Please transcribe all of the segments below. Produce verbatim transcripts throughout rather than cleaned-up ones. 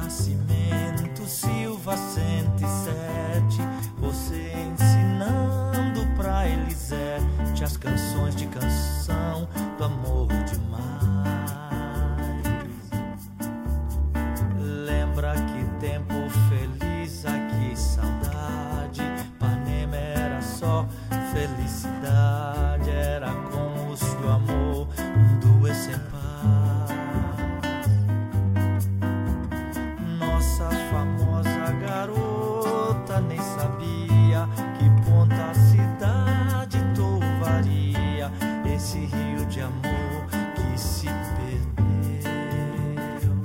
Nascimento Silva cento e sete, você ensinando pra Elisete as canções de canção do amor demais. Lembra que tempo feliz, aqui saudade, Ipanema era só felicidade, era com o seu amor, um duas sem paz. Nossa famosa garota nem sabia que ponta a cidade tovaria, esse rio de amor que se perdeu.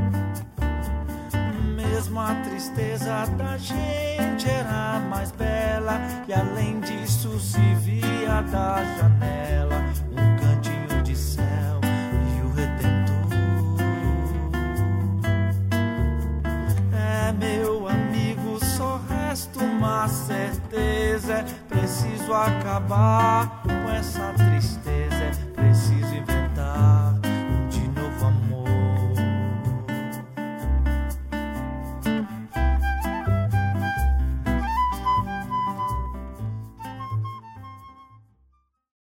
Mesmo a tristeza da gente era mais bela, e além disso se via da janela um cantinho de céu e o Redentor. É, meu amigo, só resta uma certeza: é preciso acabar com essa tristeza.